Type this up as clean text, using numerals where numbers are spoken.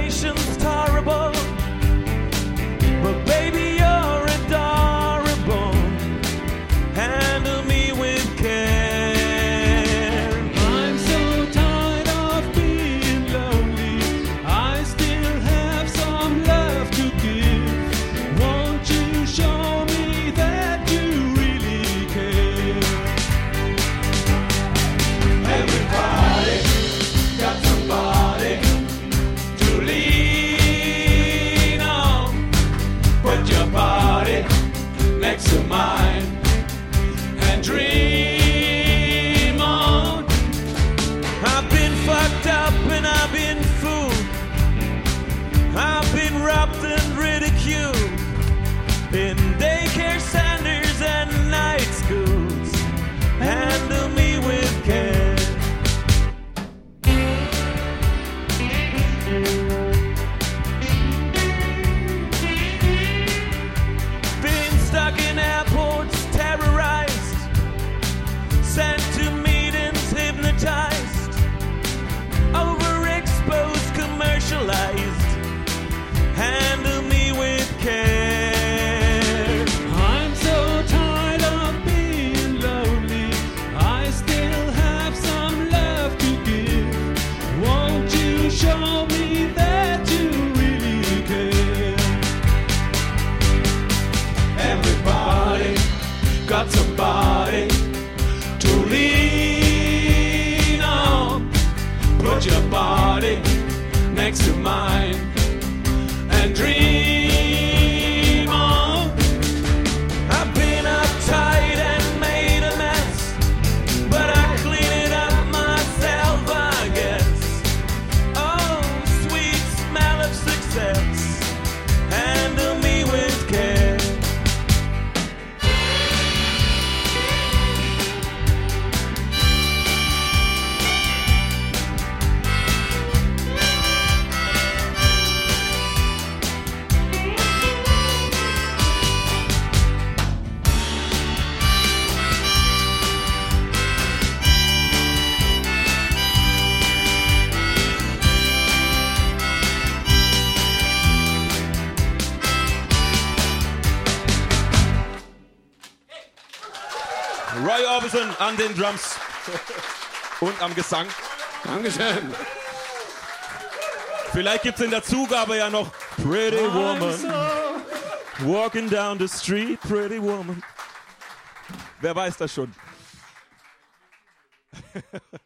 situation's terrible, but baby, you're adorable. Handle me with care. I'm so tired of being lonely. I still have some love to give. Won't you show me that you really care? Everybody got somebody to lean on. Put your body next to mine and dream on. I've been fucked up and I've been fooled. I've been robbed and ridiculed in daycare centers and night schools. Handle me with care. Been stuck in airports, terrorized, sent to meetings, hypnotized, overexposed, commercialized. Handle me with care. I'm so tired of being lonely. I still have some love to give. Won't you show me that you really care? Everybody got somebody to lean on. Put your body next to mine and dream on. I've been uptight and made a mess, but I clean it up myself, I guess. Oh, sweet smell of success. Handle me with care. Roy Orbison an den Drums und am Gesang. Dankeschön. Vielleicht gibt's in der Zugabe ja noch Pretty Woman. Walking down the street, pretty woman. Wer weiß das schon?